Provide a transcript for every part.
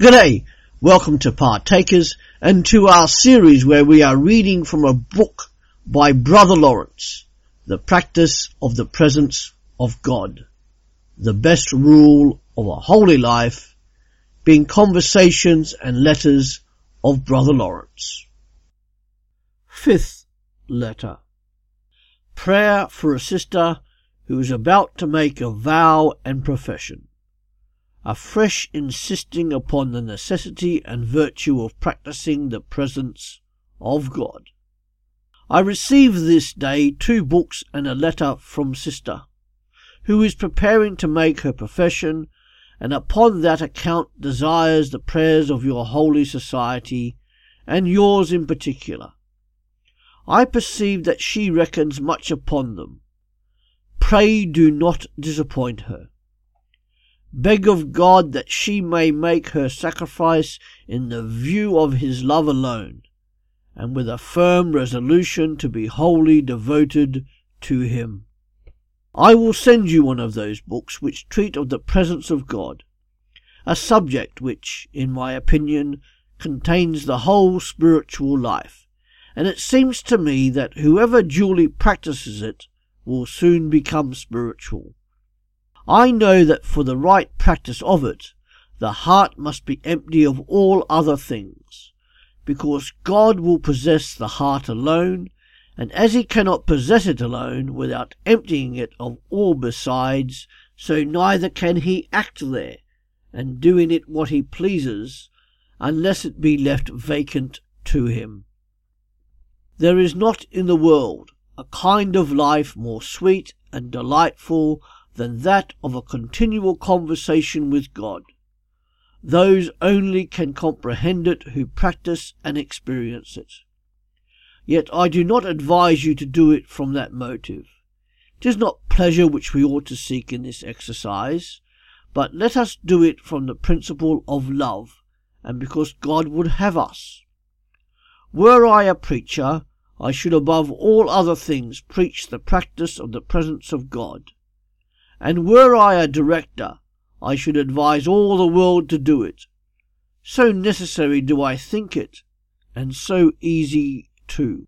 G'day, welcome to Partakers and to our series where we are reading from a book by Brother Lawrence, The Practice of the Presence of God, the Best Rule of a Holy Life, being Conversations and Letters of Brother Lawrence. Fifth letter. Prayer for a sister who is about to make a vow and profession. A fresh insisting upon the necessity and virtue of practising the presence of God. I received this day 2 books and a letter from sister, who is preparing to make her profession, and upon that account desires the prayers of your holy society, and yours in particular. I perceive that she reckons much upon them. Pray do not disappoint her. Beg of God that she may make her sacrifice in the view of his love alone, and with a firm resolution to be wholly devoted to him. I will send you one of those books which treat of the presence of God, a subject which, in my opinion, contains the whole spiritual life, and it seems to me that whoever duly practices it will soon become spiritual. I know that for the right practice of it, the heart must be empty of all other things, because God will possess the heart alone, and as he cannot possess it alone without emptying it of all besides, so neither can he act there, and do in it what he pleases, unless it be left vacant to him. There is not in the world a kind of life more sweet and delightful than that of a continual conversation with God. Those only can comprehend it who practice and experience it. Yet I do not advise you to do it from that motive. It is not pleasure which we ought to seek in this exercise, but let us do it from the principle of love, and because God would have us. Were I a preacher, I should above all other things preach the practice of the presence of God. And were I a director, I should advise all the world to do it. So necessary do I think it, and so easy too.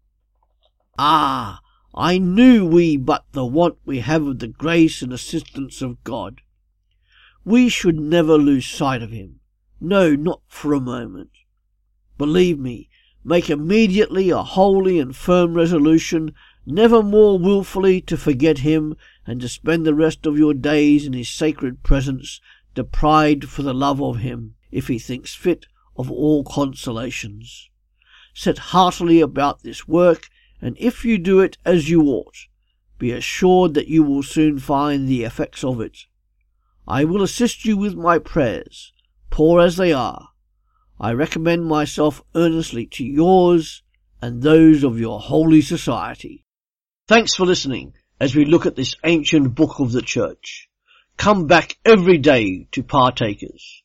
Ah, I knew we but the want we have of the grace and assistance of God. We should never lose sight of him, no, not for a moment. Believe me, make immediately a holy and firm resolution never more wilfully to forget him, and to spend the rest of your days in his sacred presence, deprived for the love of him, if he thinks fit, of all consolations. Set heartily about this work, and if you do it as you ought, be assured that you will soon find the effects of it. I will assist you with my prayers, poor as they are. I recommend myself earnestly to yours and those of your holy society. Thanks for listening as we look at this ancient book of the Church. Come back every day to Partakers,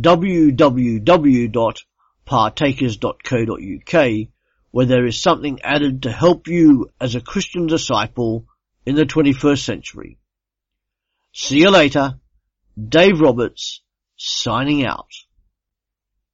www.partakers.co.uk, where there is something added to help you as a Christian disciple in the 21st century. See you later. Dave Roberts, signing out.